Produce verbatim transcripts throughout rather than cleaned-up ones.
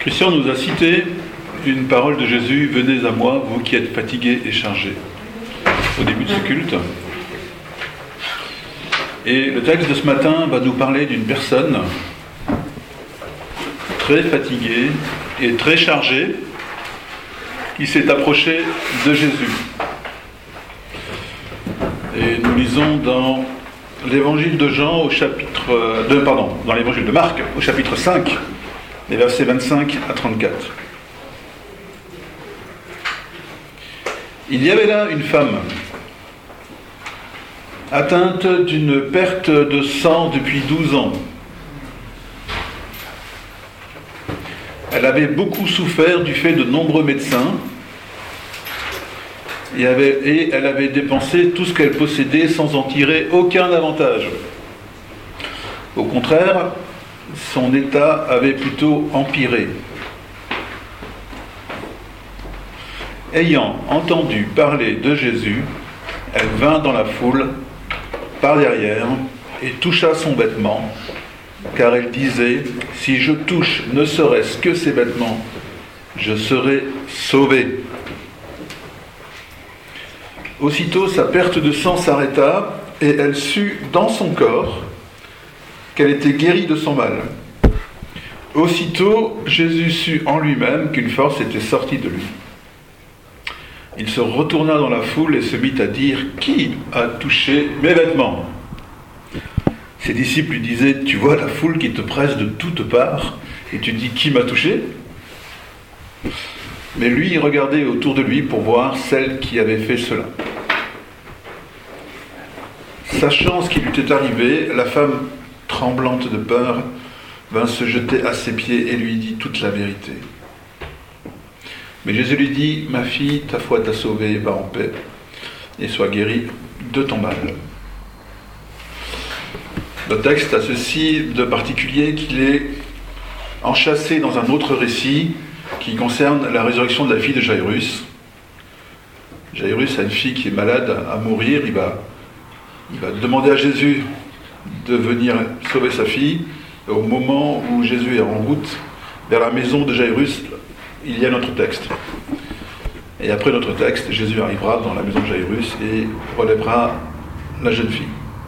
Christian nous a cité une parole de Jésus: « Venez à moi, vous qui êtes fatigués et chargés », au début de ce culte. Et le texte de ce matin va nous parler d'une personne très fatiguée et très chargée qui s'est approchée de Jésus. Et nous lisons dans l'évangile de Jean au chapitre de, pardon, dans l'évangile de Marc au chapitre cinq, les versets vingt-cinq à trente-quatre. Il y avait là une femme atteinte d'une perte de sang depuis douze ans. Elle avait beaucoup souffert du fait de nombreux médecins et, avait, et elle avait dépensé tout ce qu'elle possédait sans en tirer aucun avantage. Au contraire, son état avait plutôt empiré. Ayant entendu parler de Jésus, elle vint dans la foule par derrière et toucha son vêtement, car elle disait: « Si je touche ne serait-ce que ses vêtements, je serai sauvée. » Aussitôt sa perte de sang s'arrêta et elle sut dans son corps qu'elle était guérie de son mal. Aussitôt Jésus sut en lui-même qu'une force était sortie de lui. Il se retourna dans la foule et se mit à dire: « Qui a touché mes vêtements ?» Ses disciples lui disaient: « Tu vois la foule qui te presse de toutes parts, et tu dis: Qui m'a touché ?» Mais lui, il regardait autour de lui pour voir celle qui avait fait cela. Sachant ce qui lui était arrivé, la femme, tremblante de peur, vint se jeter à ses pieds et lui dit toute la vérité. Mais Jésus lui dit: « Ma fille, ta foi t'a sauvée, va en paix, et sois guérie de ton mal. » Le texte a ceci de particulier qu'il est enchâssé dans un autre récit qui concerne la résurrection de la fille de Jairus. Jairus a une fille qui est malade à mourir, il va, il va demander à Jésus de venir sauver sa fille. Et au moment où Jésus est en route vers la maison de Jairus, il y a notre texte. Et après notre texte, Jésus arrivera dans la maison de Jairus et relèvera la jeune fille.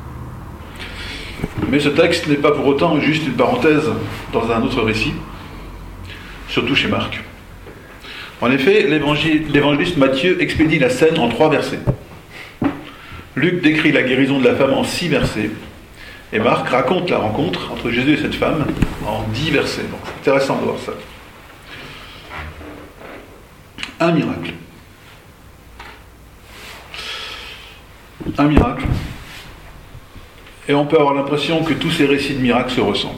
Mais ce texte n'est pas pour autant juste une parenthèse dans un autre récit, surtout chez Marc. En effet, l'évangéliste Matthieu expédie la scène en trois versets. Luc décrit la guérison de la femme en six versets, et Marc raconte la rencontre entre Jésus et cette femme en dix versets. Donc c'est intéressant de voir ça. Un miracle. Un miracle. Et on peut avoir l'impression que tous ces récits de miracles se ressemblent.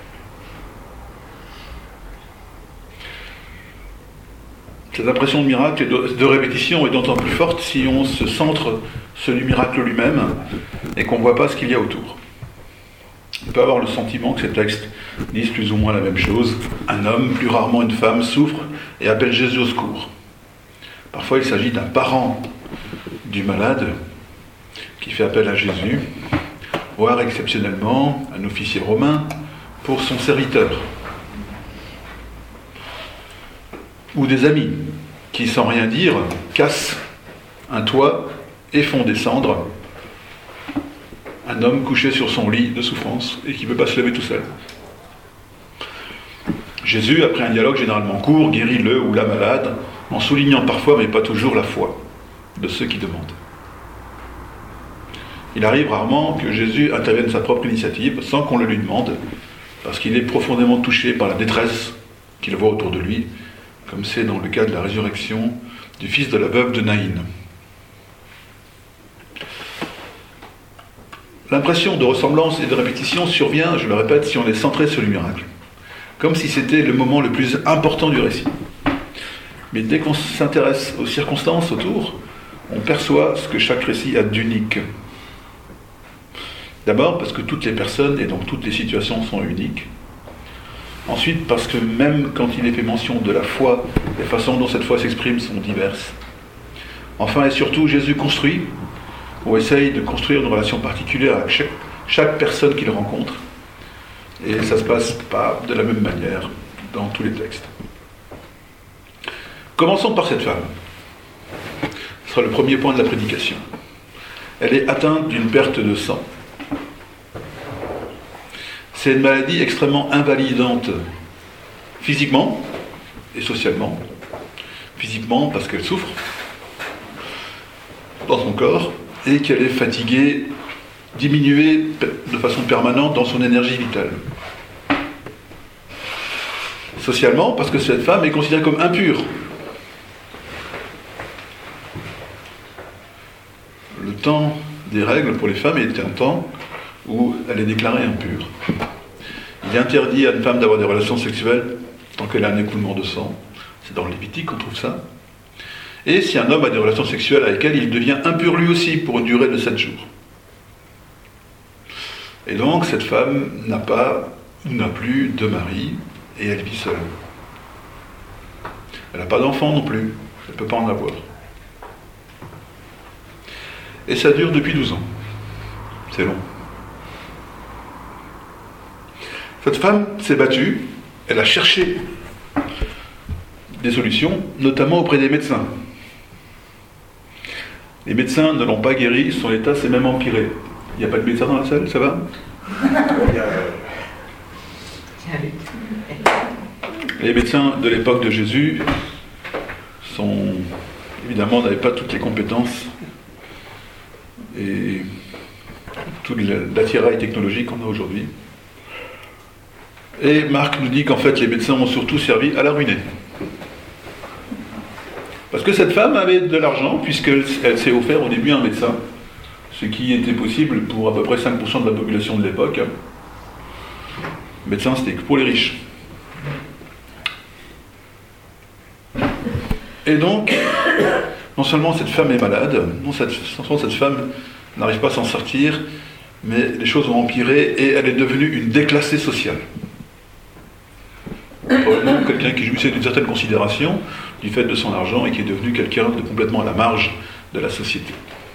Cette impression de miracle et de, de répétition est d'autant plus forte si on se centre sur le miracle lui-même et qu'on ne voit pas ce qu'il y a autour. On peut avoir le sentiment que ces textes disent plus ou moins la même chose. Un homme, plus rarement une femme, souffre et appelle Jésus au secours. Parfois il s'agit d'un parent du malade qui fait appel à Jésus, voire exceptionnellement un officier romain pour son serviteur. Ou des amis qui, sans rien dire, cassent un toit et font descendre un homme couché sur son lit de souffrance et qui ne peut pas se lever tout seul. Jésus, après un dialogue généralement court, guérit le ou la malade, en soulignant parfois, mais pas toujours, la foi de ceux qui demandent. Il arrive rarement que Jésus intervienne de sa propre initiative, sans qu'on le lui demande, parce qu'il est profondément touché par la détresse qu'il voit autour de lui, comme c'est dans le cas de la résurrection du fils de la veuve de Naïn. L'impression de ressemblance et de répétition survient, je le répète, si on est centré sur le miracle, comme si c'était le moment le plus important du récit. Mais dès qu'on s'intéresse aux circonstances autour, on perçoit ce que chaque récit a d'unique. D'abord parce que toutes les personnes et donc toutes les situations sont uniques. Ensuite parce que même quand il est fait mention de la foi, les façons dont cette foi s'exprime sont diverses. Enfin et surtout, Jésus construit, ou essaye de construire une relation particulière avec chaque, chaque personne qu'il rencontre. Et ça ne se passe pas de la même manière dans tous les textes. Commençons par cette femme. Ce sera le premier point de la prédication. Elle est atteinte d'une perte de sang. C'est une maladie extrêmement invalidante physiquement et socialement. Physiquement parce qu'elle souffre dans son corps et qu'elle est fatiguée, diminuée de façon permanente dans son énergie vitale. Socialement parce que cette femme est considérée comme impure. Le temps des règles pour les femmes est un temps où elle est déclarée impure. Il est interdit à une femme d'avoir des relations sexuelles tant qu'elle a un écoulement de sang. C'est dans le Lévitique qu'on trouve ça. Et si un homme a des relations sexuelles avec elle, il devient impur lui aussi pour une durée de sept jours. Et donc cette femme n'a pas, n'a plus de mari et elle vit seule. Elle n'a pas d'enfant non plus, elle ne peut pas en avoir. Et ça dure depuis douze ans. C'est long. Cette femme s'est battue, elle a cherché des solutions, notamment auprès des médecins. Les médecins ne l'ont pas guérie, son état s'est même empiré. Il n'y a pas de médecin dans la salle, ça va ? Les médecins de l'époque de Jésus sont, évidemment, n'avaient pas toutes les compétences et tout l'attirail technologique qu'on a aujourd'hui. Et Marc nous dit qu'en fait les médecins ont surtout servi à la ruiner. Parce que cette femme avait de l'argent puisqu'elle elle s'est offert au début un médecin, ce qui était possible pour à peu près cinq pour cent de la population de l'époque. Le médecin, c'était que pour les riches. Et donc, non seulement cette femme est malade, non seulement cette femme n'arrive pas à s'en sortir, mais les choses ont empiré et elle est devenue une déclassée sociale. Probablement quelqu'un qui jouissait d'une certaine considération du fait de son argent et qui est devenu quelqu'un de complètement à la marge de la société.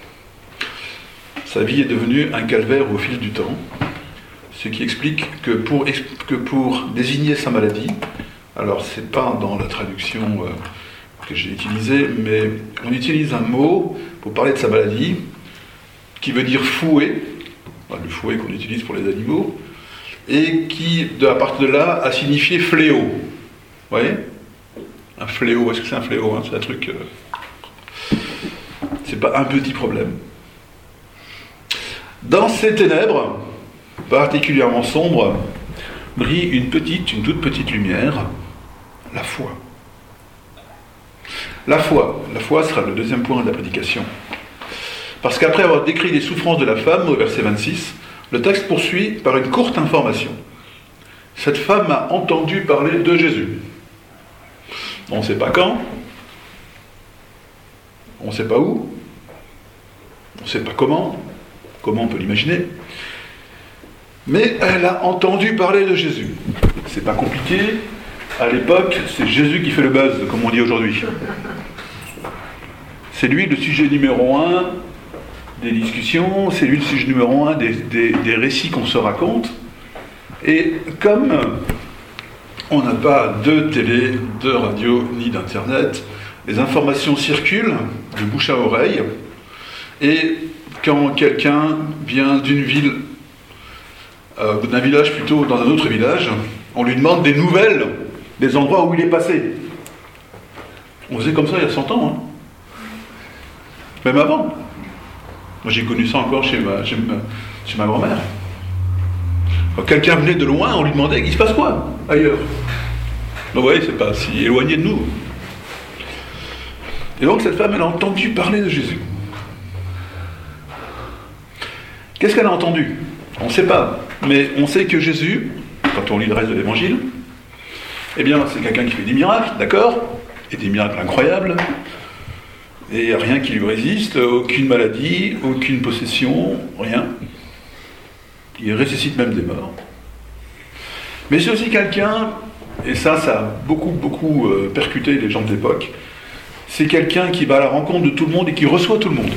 Sa vie est devenue un calvaire au fil du temps, ce qui explique que pour, que pour désigner sa maladie, alors c'est pas dans la traduction euh, que j'ai utilisée, mais on utilise un mot pour parler de sa maladie qui veut dire fouet, enfin, le fouet qu'on utilise pour les animaux, et qui, de, à partir de là, a signifié fléau. Vous voyez ? Un fléau, est-ce que c'est un fléau hein ? C'est un truc... Euh... C'est pas un petit problème. Dans ces ténèbres, particulièrement sombres, brille une petite, une toute petite lumière, la foi. La foi. La foi sera le deuxième point de la prédication. Parce qu'après avoir décrit les souffrances de la femme, au verset vingt-six, le texte poursuit par une courte information. Cette femme a entendu parler de Jésus. On ne sait pas quand, on ne sait pas où, on ne sait pas comment, comment on peut l'imaginer, mais elle a entendu parler de Jésus. C'est pas compliqué, à l'époque, c'est Jésus qui fait le buzz, comme on dit aujourd'hui. C'est lui le sujet numéro un des discussions, c'est lui le sujet numéro un des, des, des récits qu'on se raconte. Et comme on n'a pas de télé, de radio, ni d'internet, les informations circulent de bouche à oreille, et quand quelqu'un vient d'une ville, euh, d'un village plutôt, dans un autre village, on lui demande des nouvelles des endroits où il est passé. On faisait comme ça il y a cent ans, hein. Même avant. Moi j'ai connu ça encore chez ma, chez ma, chez ma grand-mère. Quand quelqu'un venait de loin, on lui demandait il se passe quoi ailleurs. Donc vous voyez, c'est pas si éloigné de nous. Et donc cette femme, elle a entendu parler de Jésus. Qu'est-ce qu'elle a entendu ? On ne sait pas, mais on sait que Jésus, quand on lit le reste de l'évangile, eh bien c'est quelqu'un qui fait des miracles, d'accord ? Et des miracles incroyables. Et rien qui lui résiste, aucune maladie, aucune possession, rien. Il ressuscite même des morts. Mais c'est aussi quelqu'un, et ça, ça a beaucoup, beaucoup euh, percuté les gens de l'époque, c'est quelqu'un qui va à la rencontre de tout le monde et qui reçoit tout le monde.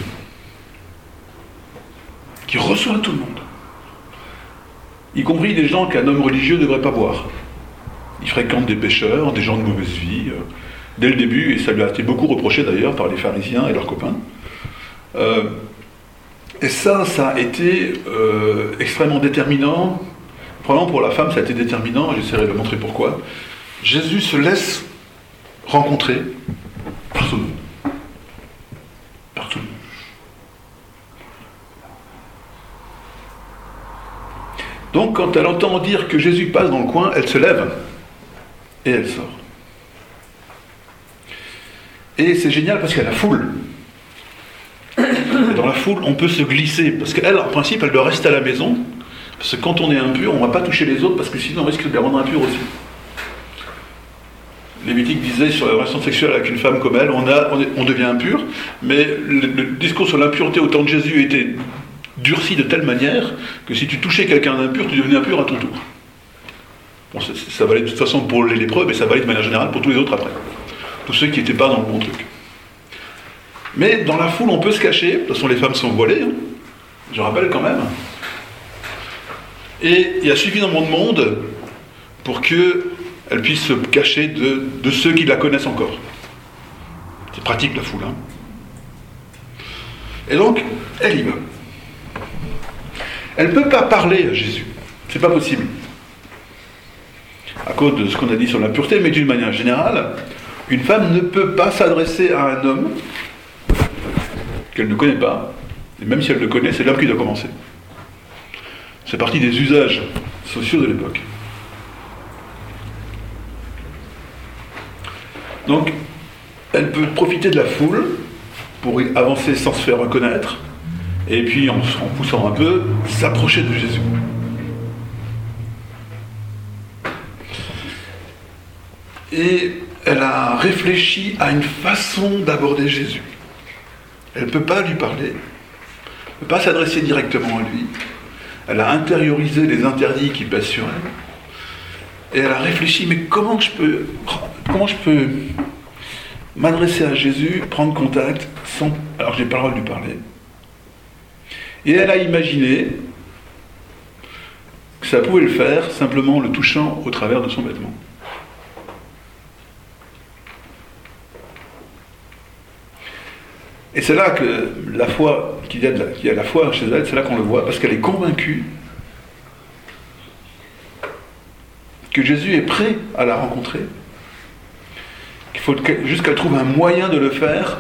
Qui reçoit tout le monde. Y compris des gens qu'un homme religieux ne devrait pas voir. il fréquente des pécheurs, des gens de mauvaise vie, euh, dès le début, et ça lui a été beaucoup reproché d'ailleurs par les pharisiens et leurs copains. Euh, et ça, ça a été euh, extrêmement déterminant. Probablement pour la femme, ça a été déterminant, j'essaierai de montrer pourquoi. Jésus se laisse rencontrer par tout le monde. Par tout le monde. Donc, quand elle entend dire que Jésus passe dans le coin, elle se lève et elle sort. Et c'est génial parce qu'il y a la foule. Et dans la foule, on peut se glisser. Parce qu'elle, en principe, elle doit rester à la maison. Parce que quand on est impur, on ne va pas toucher les autres parce que sinon on risque de les rendre impurs aussi. Lévitique disait sur la relation sexuelle avec une femme comme elle, on, a, on, est, on devient impur, mais le, le discours sur l'impureté au temps de Jésus était durci de telle manière que si tu touchais quelqu'un d'impur, tu devenais impur à ton tour. Bon, ça, ça valait de toute façon pour les lépreux, mais ça valait de manière générale pour tous les autres après. Tous ceux qui n'étaient pas dans le bon truc. Mais dans la foule, on peut se cacher. De toute façon, les femmes sont voilées, hein, je rappelle quand même. Et il y a suffisamment de monde pour qu'elle puisse se cacher de, de ceux qui la connaissent encore. C'est pratique, la foule. Hein. Et donc, elle y va. Elle ne peut pas parler à Jésus. C'est pas possible. À cause de ce qu'on a dit sur l'impureté, mais d'une manière générale, une femme ne peut pas s'adresser à un homme qu'elle ne connaît pas, et même si elle le connaît, c'est l'homme qui doit commencer. C'est partie des usages sociaux de l'époque. Donc, elle peut profiter de la foule pour avancer sans se faire reconnaître, et puis en, en poussant un peu, s'approcher de Jésus. Et elle a réfléchi à une façon d'aborder Jésus. Elle ne peut pas lui parler, elle ne peut pas s'adresser directement à lui. Elle a intériorisé les interdits qui pèsent sur elle. Et elle a réfléchi, mais comment je peux, comment je peux m'adresser à Jésus, prendre contact, sans, alors je n'ai pas le droit de lui parler. Et elle a imaginé que ça pouvait le faire simplement en le touchant au travers de son vêtement. Et c'est là que la foi, qu'il y a, de la, qu'il y a la foi chez elle, c'est là qu'on le voit, parce qu'elle est convaincue que Jésus est prêt à la rencontrer, qu'il faut juste qu'elle trouve un moyen de le faire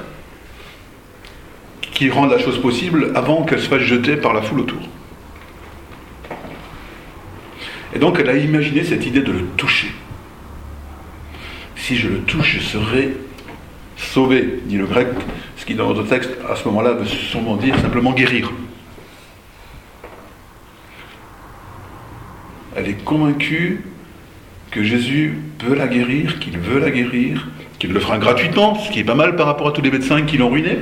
qui rende la chose possible avant qu'elle se fasse jeter par la foule autour. Et donc elle a imaginé cette idée de le toucher. Si je le touche, je serai sauvé, dit le grec, ce qui dans notre texte, à ce moment-là, veut sûrement dire simplement guérir. Elle est convaincue que Jésus peut la guérir, qu'il veut la guérir, qu'il le fera gratuitement, ce qui est pas mal par rapport à tous les médecins qui l'ont ruinée.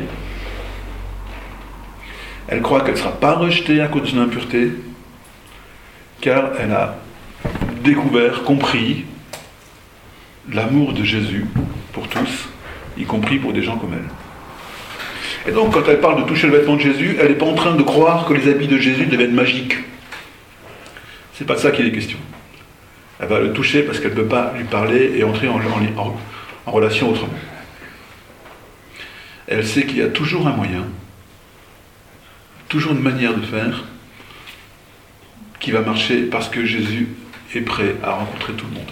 Elle croit qu'elle ne sera pas rejetée à cause de son impureté, car elle a découvert, compris l'amour de Jésus pour tous, y compris pour des gens comme elle. Et donc, quand elle parle de toucher le vêtement de Jésus, elle n'est pas en train de croire que les habits de Jésus deviennent magiques. C'est pas de ça qu'il est question. Elle va le toucher parce qu'elle ne peut pas lui parler et entrer en, en, en relation autrement. Elle sait qu'il y a toujours un moyen, toujours une manière de faire qui va marcher parce que Jésus est prêt à rencontrer tout le monde.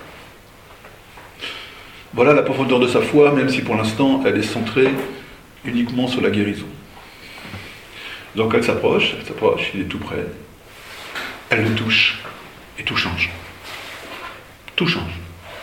Voilà la profondeur de sa foi, même si pour l'instant elle est centrée uniquement sur la guérison. Donc elle s'approche, elle s'approche, il est tout près, elle le touche et tout change. Tout change.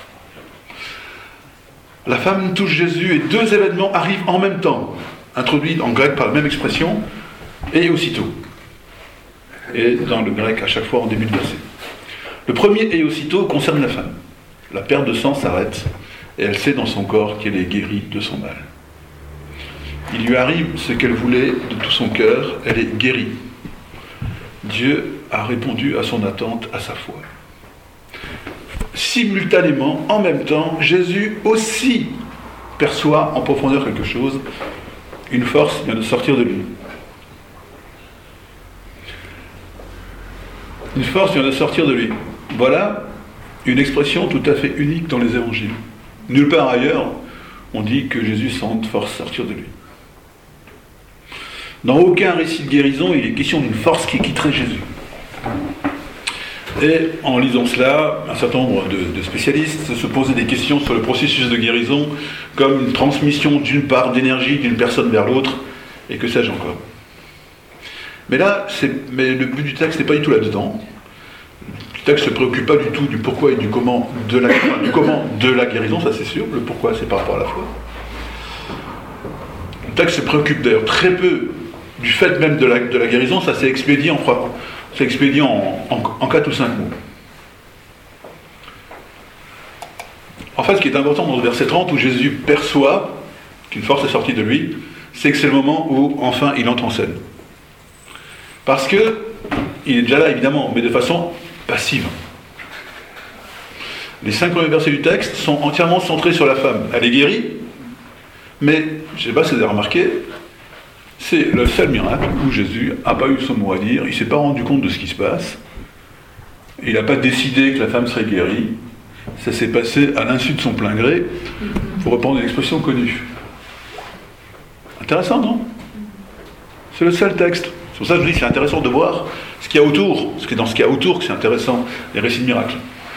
La femme touche Jésus et deux événements arrivent en même temps, introduits en grec par la même expression, et aussitôt. Et dans le grec, à chaque fois en début de verset. Le premier et aussitôt concerne la femme. La perte de sang s'arrête et elle sait dans son corps qu'elle est guérie de son mal. Il lui arrive ce qu'elle voulait de tout son cœur, elle est guérie. Dieu a répondu à son attente, à sa foi. Simultanément, en même temps, Jésus aussi perçoit en profondeur quelque chose, une force vient de sortir de lui. Une force vient de sortir de lui. Voilà une expression tout à fait unique dans les évangiles. Nulle part ailleurs, on dit que Jésus sent force sortir de lui. Dans aucun récit de guérison, il est question d'une force qui quitterait Jésus. Et en lisant cela, un certain nombre de, de spécialistes se posaient des questions sur le processus de guérison comme une transmission d'une part d'énergie d'une personne vers l'autre, et que sais-je encore. Mais là, c'est, mais le but du texte n'est pas du tout là-dedans. Le texte ne se préoccupe pas du tout du pourquoi et du comment de la, du comment de la guérison, ça c'est sûr. Le pourquoi, c'est par rapport à la foi. Le texte se préoccupe d'ailleurs très peu du fait même de la, de la guérison, ça s'est expédié en trois, c'est expédié en, en, en quatre ou cinq mots. En fait, ce qui est important dans le verset trente, où Jésus perçoit qu'une force est sortie de lui, c'est que c'est le moment où, enfin, il entre en scène. Parce que, il est déjà là, évidemment, mais de façon passive. Les cinq premiers versets du texte sont entièrement centrés sur la femme. Elle est guérie, mais, je ne sais pas si vous avez remarqué, c'est le seul miracle où Jésus n'a pas eu son mot à dire, il ne s'est pas rendu compte de ce qui se passe, il n'a pas décidé que la femme serait guérie, ça s'est passé à l'insu de son plein gré, pour reprendre une expression connue. Intéressant, non? C'est le seul texte. C'est pour ça que je dis que c'est intéressant de voir ce qu'il y a autour, ce qui est dans ce qu'il y a autour que c'est intéressant, les récits de miracles.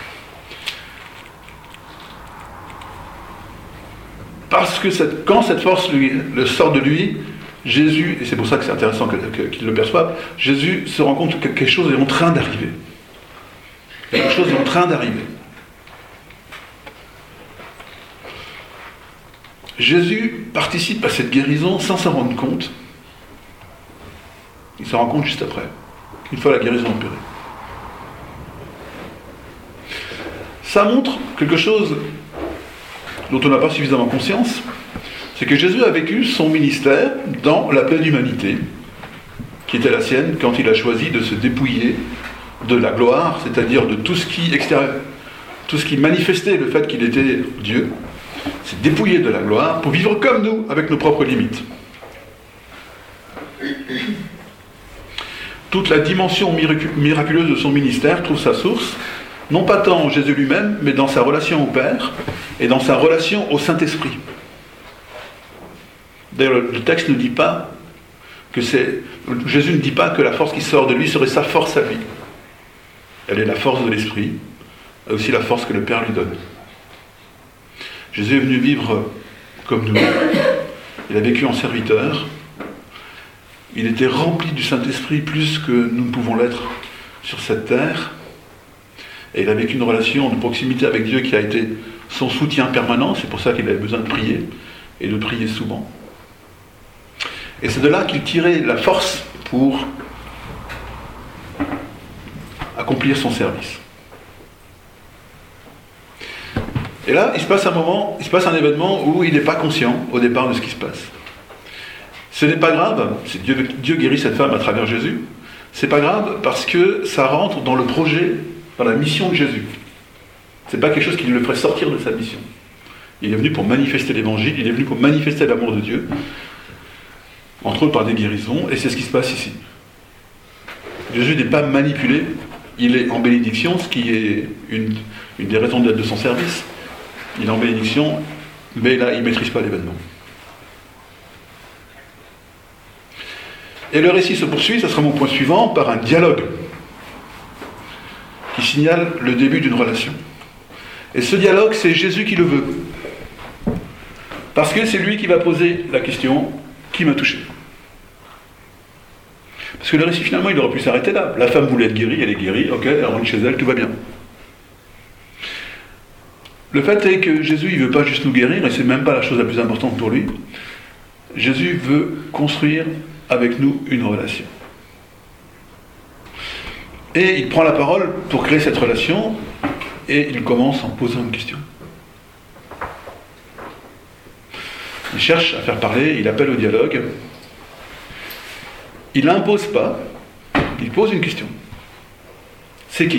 Parce que cette, quand cette force lui, le sort de lui, Jésus, et c'est pour ça que c'est intéressant que, que, qu'il le perçoive, Jésus se rend compte que quelque chose est en train d'arriver. Quelque chose est en train d'arriver. Jésus participe à cette guérison sans s'en rendre compte. Il s'en rend compte juste après, une fois la guérison opérée. Ça montre quelque chose dont on n'a pas suffisamment conscience, c'est que Jésus a vécu son ministère dans la pleine humanité, qui était la sienne quand il a choisi de se dépouiller de la gloire, c'est-à-dire de tout ce qui extérieur, tout ce qui manifestait le fait qu'il était Dieu, s'est dépouillé de la gloire pour vivre comme nous, avec nos propres limites. Toute la dimension miraculeuse de son ministère trouve sa source, non pas tant en Jésus lui-même, mais dans sa relation au Père et dans sa relation au Saint-Esprit. D'ailleurs, le texte ne dit pas que c'est... Jésus ne dit pas que la force qui sort de lui serait sa force à lui. Elle est la force de l'Esprit, et aussi la force que le Père lui donne. Jésus est venu vivre comme nous. Il a vécu en serviteur. Il était rempli du Saint-Esprit plus que nous ne pouvons l'être sur cette terre. Et il a vécu une relation de proximité avec Dieu qui a été son soutien permanent. C'est pour ça qu'il avait besoin de prier, et de prier souvent. Et c'est de là qu'il tirait la force pour accomplir son service. Et là, il se passe un moment, il se passe un événement où il n'est pas conscient au départ de ce qui se passe. Ce n'est pas grave, c'est Dieu, Dieu guérit cette femme à travers Jésus. C'est pas grave parce que ça rentre dans le projet, dans la mission de Jésus. C'est pas quelque chose qui le ferait sortir de sa mission. Il est venu pour manifester l'évangile, il est venu pour manifester l'amour de Dieu, entre autres par des guérisons, et c'est ce qui se passe ici. Jésus n'est pas manipulé, il est en bénédiction, ce qui est une, une des raisons d'être de son service. Il est en bénédiction, mais là, il ne maîtrise pas l'événement. Et le récit se poursuit, ça sera mon point suivant, par un dialogue qui signale le début d'une relation. Et ce dialogue, c'est Jésus qui le veut. Parce que c'est lui qui va poser la question, qui m'a touché ? Parce que le récit, finalement, il aurait pu s'arrêter là. La femme voulait être guérie, elle est guérie, ok, elle rentre chez elle, tout va bien. Le fait est que Jésus, il ne veut pas juste nous guérir, et c'est même pas la chose la plus importante pour lui. Jésus veut construire avec nous une relation. Et il prend la parole pour créer cette relation, et il commence en posant une question. Il cherche à faire parler, il appelle au dialogue. Il n'impose pas, il pose une question. C'est qui ?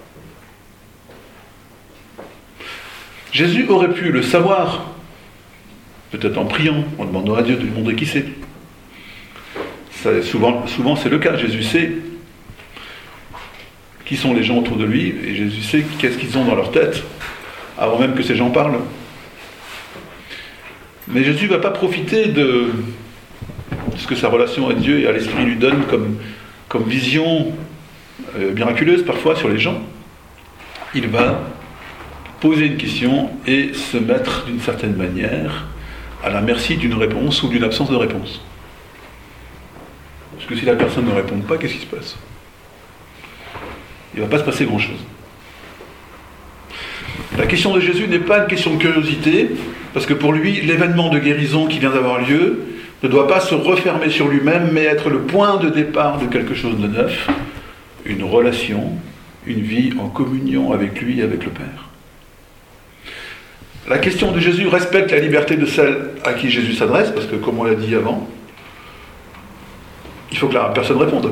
Jésus aurait pu le savoir, peut-être en priant, en demandant à Dieu de lui montrer qui c'est. Ça, souvent, souvent c'est le cas, Jésus sait qui sont les gens autour de lui, et Jésus sait qu'est-ce qu'ils ont dans leur tête, avant même que ces gens parlent. Mais Jésus ne va pas profiter de ce que sa relation à Dieu et à l'Esprit lui donne comme, comme vision euh, miraculeuse parfois sur les gens. Il va poser une question et se mettre d'une certaine manière à la merci d'une réponse ou d'une absence de réponse. Parce que si la personne ne répond pas, qu'est-ce qui se passe ? Il ne va pas se passer grand-chose. La question de Jésus n'est pas une question de curiosité, parce que pour lui, l'événement de guérison qui vient d'avoir lieu ne doit pas se refermer sur lui-même, mais être le point de départ de quelque chose de neuf, une relation, une vie en communion avec lui et avec le Père. La question de Jésus respecte la liberté de celle à qui Jésus s'adresse, parce que, comme on l'a dit avant, il faut que la personne réponde.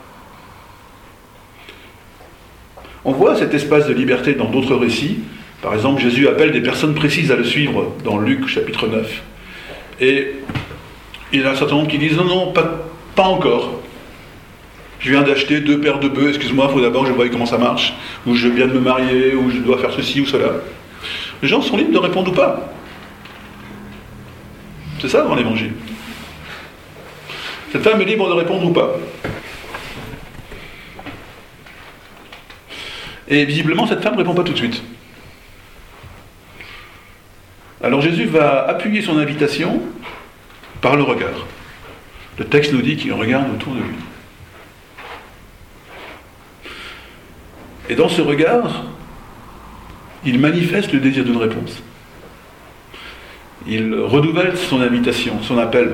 On voit cet espace de liberté dans d'autres récits. Par exemple, Jésus appelle des personnes précises à le suivre dans Luc chapitre neuf. Et il y en a un certain nombre qui disent « Non, non, pas, pas encore. Je viens d'acheter deux paires de bœufs, excuse-moi, il faut d'abord que je voie comment ça marche, ou je viens de me marier, ou je dois faire ceci ou cela. » Les gens sont libres de répondre ou pas. C'est ça dans l'Évangile. Cette femme est libre de répondre ou pas. Et visiblement, cette femme ne répond pas tout de suite. Alors Jésus va appuyer son invitation par le regard. Le texte nous dit qu'il regarde autour de lui. Et dans ce regard, il manifeste le désir d'une réponse. Il renouvelle son invitation, son appel.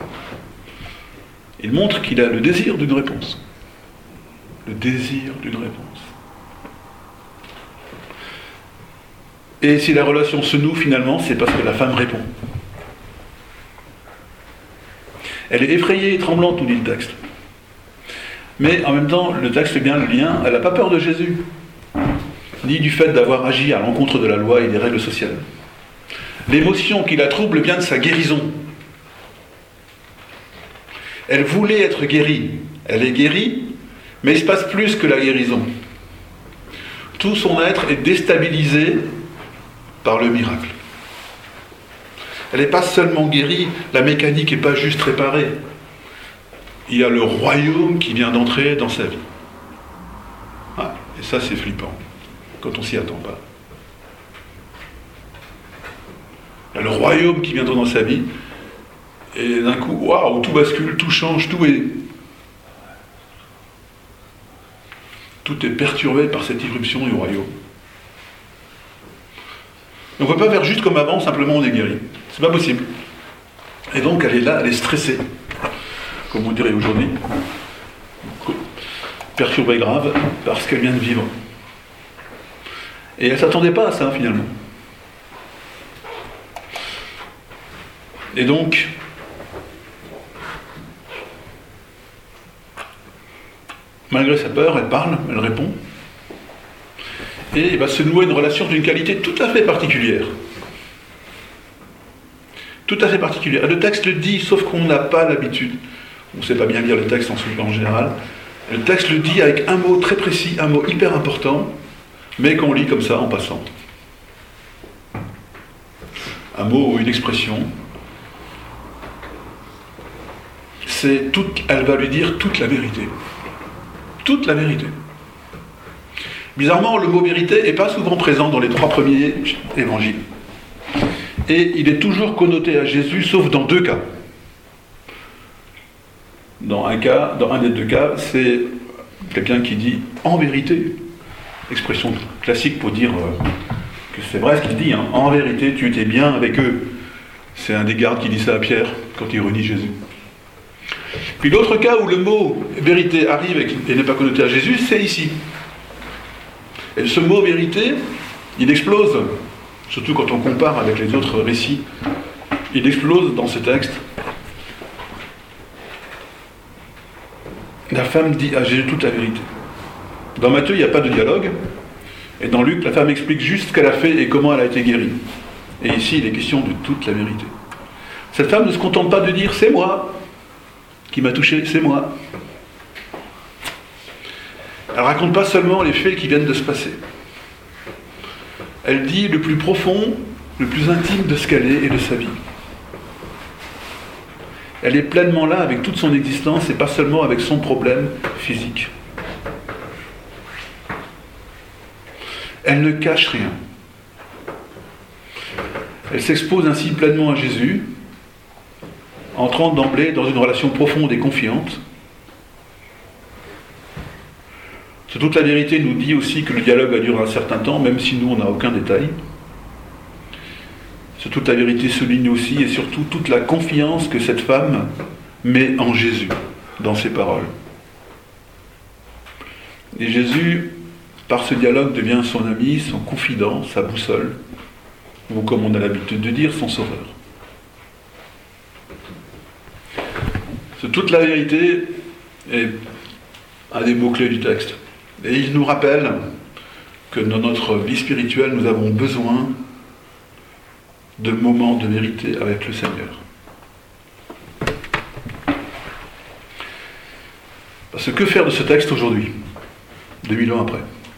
Il montre qu'il a le désir d'une réponse. Le désir d'une réponse. Et si la relation se noue finalement, c'est parce que la femme répond. Elle est effrayée et tremblante, nous dit le texte. Mais en même temps, le texte fait bien le lien, elle n'a pas peur de Jésus, ni du fait d'avoir agi à l'encontre de la loi et des règles sociales. L'émotion qui la trouble vient de sa guérison. Elle voulait être guérie. Elle est guérie, mais il se passe plus que la guérison. Tout son être est déstabilisé par le miracle. Elle n'est pas seulement guérie, la mécanique n'est pas juste réparée. Il y a le royaume qui vient d'entrer dans sa vie. Ah, et ça, c'est flippant, quand on s'y attend pas. Il y a le royaume qui vient d'entrer dans sa vie, et d'un coup, waouh, tout bascule, tout change, tout est... Tout est perturbé par cette irruption du royaume. On ne peut pas faire juste comme avant, simplement on est guéri. C'est pas possible. Et donc elle est là, elle est stressée, comme on dirait aujourd'hui, perturbée grave, parce qu'elle vient de vivre. Et elle ne s'attendait pas à ça, finalement. Et donc, malgré sa peur, elle parle, elle répond. Et il va se nouer une relation d'une qualité tout à fait particulière. Tout à fait particulière. Le texte le dit, sauf qu'on n'a pas l'habitude. On ne sait pas bien lire le texte en, en général. Le texte le dit avec un mot très précis, un mot hyper important, mais qu'on lit comme ça en passant. Un mot ou une expression. C'est toute, elle va lui dire toute la vérité. Toute la vérité. Bizarrement, le mot vérité n'est pas souvent présent dans les trois premiers évangiles. Et il est toujours connoté à Jésus, sauf dans deux cas. Dans un cas, dans un des deux cas, c'est quelqu'un qui dit « en vérité ». Expression classique pour dire euh, que c'est vrai ce qu'il dit. Hein. « En vérité, tu étais bien avec eux ». C'est un des gardes qui dit ça à Pierre quand il renie Jésus. Puis l'autre cas où le mot « vérité » arrive et n'est pas connoté à Jésus, c'est ici. Et ce mot « vérité », il explose, surtout quand on compare avec les autres récits, il explose dans ce texte. La femme dit à Jésus toute la vérité. Dans Matthieu, il n'y a pas de dialogue, et dans Luc, la femme explique juste ce qu'elle a fait et comment elle a été guérie. Et ici, il est question de toute la vérité. Cette femme ne se contente pas de dire « c'est moi qui m'a touché, c'est moi ». Elle ne raconte pas seulement les faits qui viennent de se passer. Elle dit le plus profond, le plus intime de ce qu'elle est et de sa vie. Elle est pleinement là avec toute son existence et pas seulement avec son problème physique. Elle ne cache rien. Elle s'expose ainsi pleinement à Jésus, entrant d'emblée dans une relation profonde et confiante. C'est toute la vérité nous dit aussi que le dialogue a duré un certain temps, même si nous on n'a aucun détail. C'est toute la vérité souligne aussi et surtout toute la confiance que cette femme met en Jésus, dans ses paroles. Et Jésus, par ce dialogue, devient son ami, son confident, sa boussole, ou comme on a l'habitude de dire, son sauveur. C'est toute la vérité et un des mots-clés du texte. Et il nous rappelle que dans notre vie spirituelle, nous avons besoin de moments de vérité avec le Seigneur. Parce que que faire de ce texte aujourd'hui, deux mille ans après?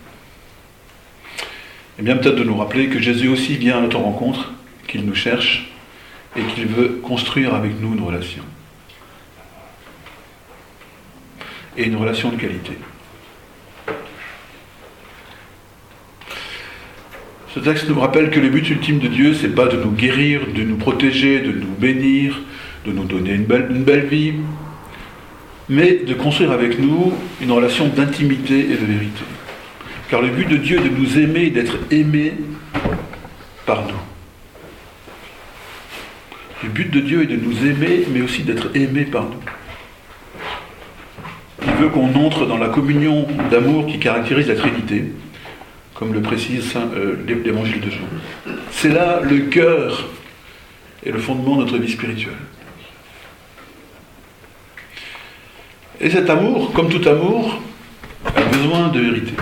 Eh bien, peut-être de nous rappeler que Jésus aussi vient à notre rencontre, qu'il nous cherche et qu'il veut construire avec nous une relation. Et une relation de qualité. Ce texte nous rappelle que le but ultime de Dieu, c'est pas de nous guérir, de nous protéger, de nous bénir, de nous donner une belle, une belle vie, mais de construire avec nous une relation d'intimité et de vérité. Car le but de Dieu est de nous aimer et d'être aimé par nous. Le but de Dieu est de nous aimer, mais aussi d'être aimé par nous. Il veut qu'on entre dans la communion d'amour qui caractérise la Trinité, comme le précise euh, l'évangile de Jean. C'est là le cœur et le fondement de notre vie spirituelle. Et cet amour, comme tout amour, a besoin de vérité.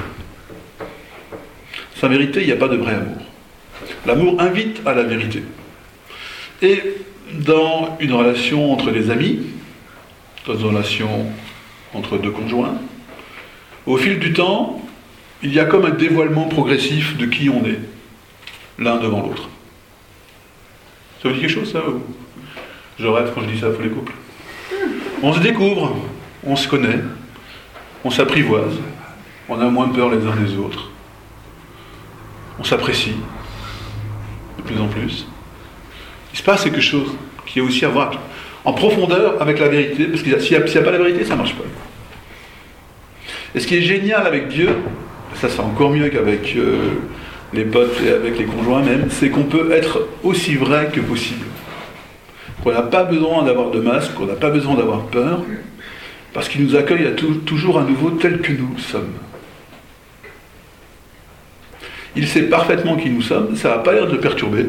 Sans vérité, il n'y a pas de vrai amour. L'amour invite à la vérité. Et dans une relation entre des amis, dans une relation entre deux conjoints, au fil du temps, il y a comme un dévoilement progressif de qui on est, l'un devant l'autre. Ça vous dit quelque chose, ça? Je rêve quand je dis ça pour les couples. On se découvre, on se connaît, on s'apprivoise, on a moins peur les uns des autres, on s'apprécie de plus en plus. Il se passe quelque chose qui est aussi à voir en profondeur avec la vérité, parce que s'il n'y a, a pas la vérité, ça ne marche pas. Et ce qui est génial avec Dieu, ça c'est encore mieux qu'avec euh, les potes et avec les conjoints même, c'est qu'on peut être aussi vrai que possible. Qu'on n'a pas besoin d'avoir de masque, qu'on n'a pas besoin d'avoir peur, parce qu'il nous accueille à tout, toujours à nouveau tels que nous sommes. Il sait parfaitement qui nous sommes, ça n'a pas l'air de le perturber.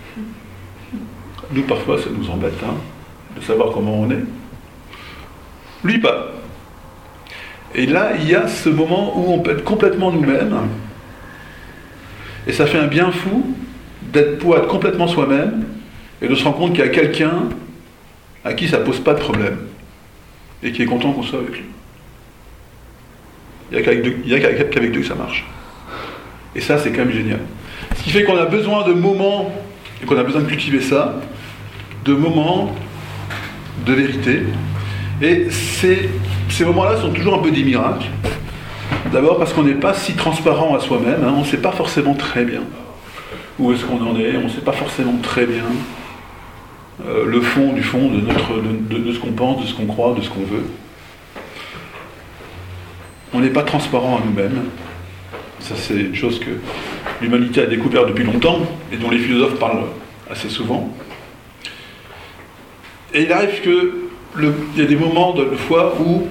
Nous, parfois, ça nous embête, hein, de savoir comment on est. Lui, pas. Et là, il y a ce moment où on peut être complètement nous-mêmes, et ça fait un bien fou d'être pour être complètement soi-même, et de se rendre compte qu'il y a quelqu'un à qui ça ne pose pas de problème, et qui est content qu'on soit avec lui. Il n'y a qu'avec Dieu, qu'avec Dieu que ça marche. Et ça, c'est quand même génial. Ce qui fait qu'on a besoin de moments, et qu'on a besoin de cultiver ça, de moments de vérité. Et ces, ces moments-là sont toujours un peu des miracles. D'abord parce qu'on n'est pas si transparent à soi-même, hein, on ne sait pas forcément très bien où est-ce qu'on en est, on ne sait pas forcément très bien euh, le fond du fond de, notre, de, de, de ce qu'on pense, de ce qu'on croit, de ce qu'on veut. On n'est pas transparent à nous-mêmes. Ça, c'est une chose que l'humanité a découvert depuis longtemps et dont les philosophes parlent assez souvent. Et il arrive que le, il y a des moments de foi où,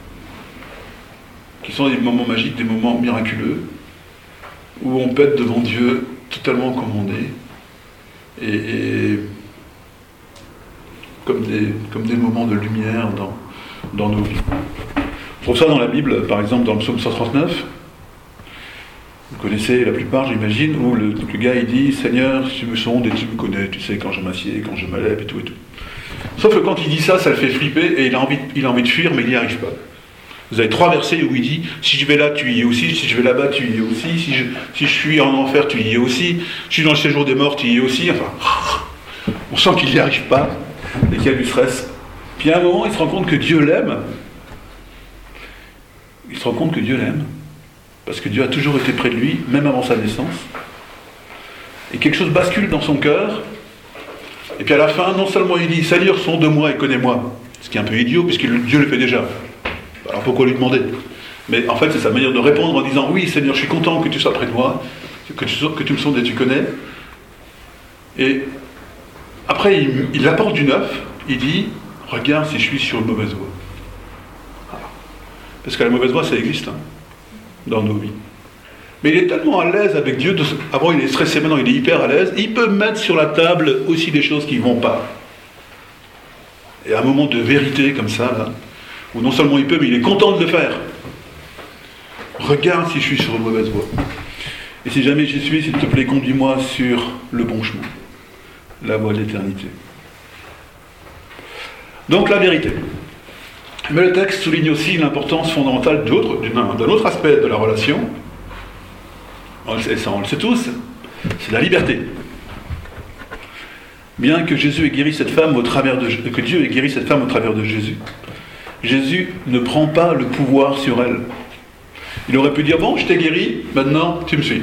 qui sont des moments magiques, des moments miraculeux, où on peut être devant Dieu totalement comme on est, et, et comme, des, comme des moments de lumière dans, dans nos vies. On trouve ça dans la Bible, par exemple dans le psaume cent trente-neuf. Vous connaissez la plupart, j'imagine, où le, le gars il dit « Seigneur, tu me sondes et tu me connais, tu sais quand je m'assieds, quand je me lève et tout et tout. » Sauf que quand il dit ça, ça le fait flipper et il a envie, il a envie de fuir, mais il n'y arrive pas. Vous avez trois versets où il dit « Si je vais là, tu y es aussi. Si je vais là-bas, tu y es aussi. Si je, si je suis en enfer, tu y es aussi. Je suis dans le séjour des morts, tu y es aussi. » Enfin, on sent qu'il n'y arrive pas et qu'il y a du stress. Puis à un moment, il se rend compte que Dieu l'aime. Il se rend compte que Dieu l'aime. Parce que Dieu a toujours été près de lui, même avant sa naissance. Et quelque chose bascule dans son cœur. Et puis à la fin, non seulement il dit « Seigneur, sonde de moi et connais-moi », ce qui est un peu idiot, puisque Dieu le fait déjà. Alors pourquoi lui demander? Mais en fait, c'est sa manière de répondre en disant « Oui, Seigneur, je suis content que tu sois près de moi, que tu, que tu me sondes et tu connais. » Et après, il, il apporte du neuf. Il dit « Regarde si je suis sur une mauvaise voie. » Parce que la mauvaise voie, ça existe hein, dans nos vies. Mais il est tellement à l'aise avec Dieu. De, avant, il est stressé, maintenant, il est hyper à l'aise. Il peut mettre sur la table aussi des choses qui ne vont pas. Et à un moment de vérité comme ça, là, où non seulement il peut, mais il est content de le faire. Regarde si je suis sur une mauvaise voie. Et si jamais j'y suis, s'il te plaît, conduis-moi sur le bon chemin. La voie de l'éternité. Donc la vérité. Mais le texte souligne aussi l'importance fondamentale d'autre, d'un autre aspect de la relation. Et ça, on le sait tous, c'est la liberté. Bien que Jésus ait guéri cette femme au travers de que Dieu ait guéri cette femme au travers de Jésus, Jésus ne prend pas le pouvoir sur elle. Il aurait pu dire, bon, je t'ai guéri, maintenant tu me suis.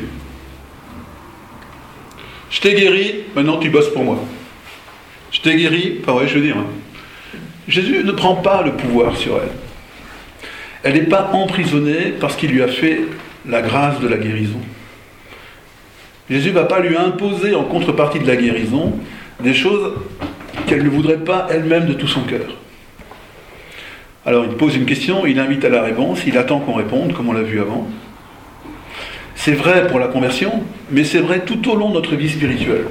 Je t'ai guéri, maintenant tu bosses pour moi. Je t'ai guéri, enfin ouais, je veux dire. Hein. Jésus ne prend pas le pouvoir sur elle. Elle n'est pas emprisonnée parce qu'il lui a fait la grâce de la guérison. Jésus ne va pas lui imposer en contrepartie de la guérison des choses qu'elle ne voudrait pas elle-même de tout son cœur. Alors il pose une question, il invite à la réponse, il attend qu'on réponde, comme on l'a vu avant. C'est vrai pour la conversion, mais c'est vrai tout au long de notre vie spirituelle.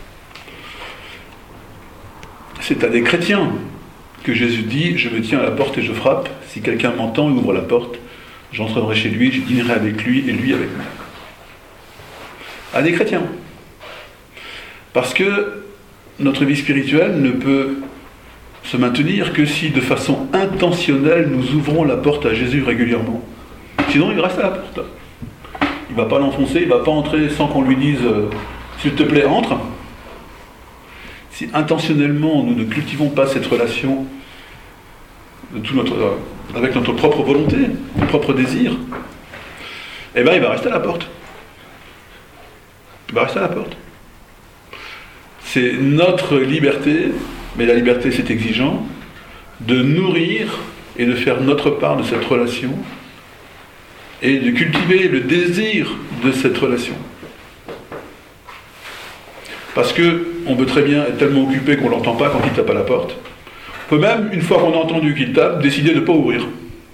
C'est à des chrétiens que Jésus dit « Je me tiens à la porte et je frappe. Si quelqu'un m'entend et ouvre la porte, j'entrerai chez lui, je dînerai avec lui et lui avec moi. » À des chrétiens. Parce que notre vie spirituelle ne peut se maintenir que si, de façon intentionnelle, nous ouvrons la porte à Jésus régulièrement. Sinon, il reste à la porte. Il ne va pas l'enfoncer, il ne va pas entrer sans qu'on lui dise euh, « S'il te plaît, entre ». Si intentionnellement nous ne cultivons pas cette relation de tout notre, euh, avec notre propre volonté, notre propre désir, eh bien il va rester à la porte. Il va rester à la porte. C'est notre liberté, mais la liberté c'est exigeant, de nourrir et de faire notre part de cette relation et de cultiver le désir de cette relation. Parce qu'on peut très bien être tellement occupé qu'on ne l'entend pas quand il tape à la porte. On peut même, une fois qu'on a entendu qu'il tape, décider de ne pas ouvrir.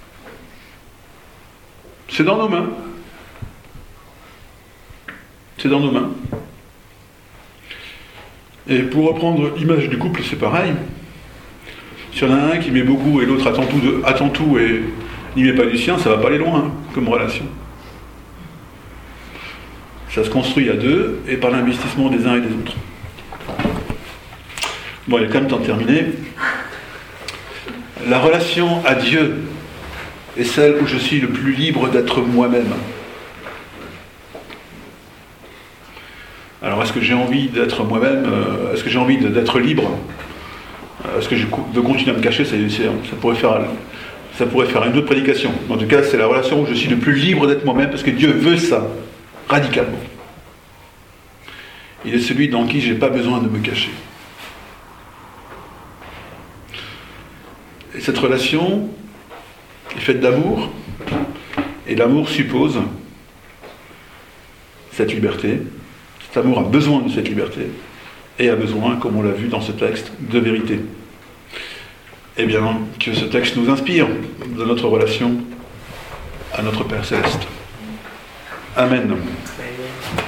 C'est dans nos mains. C'est dans nos mains. Et pour reprendre l'image du couple, c'est pareil. S'il y en a un qui met beaucoup et l'autre attend tout, de, attend tout et n'y met pas du sien, ça ne va pas aller loin hein, comme relation. Ça se construit à deux et par l'investissement des uns et des autres. Bon, il est quand même temps de terminer. La relation à Dieu est celle où je suis le plus libre d'être moi-même. Alors, est-ce que j'ai envie d'être moi-même? Est-ce que j'ai envie d'être libre? Est-ce que je veux continuer à me cacher? ça, ça, pourrait faire, ça pourrait faire une autre prédication. En tout cas, c'est la relation où je suis le plus libre d'être moi-même parce que Dieu veut ça. Radicalement. Il est celui dans qui je n'ai pas besoin de me cacher. Et cette relation est faite d'amour, et l'amour suppose cette liberté. Cet amour a besoin de cette liberté, et a besoin, comme on l'a vu dans ce texte, de vérité. Eh bien, que ce texte nous inspire de notre relation à notre Père Céleste. Amen.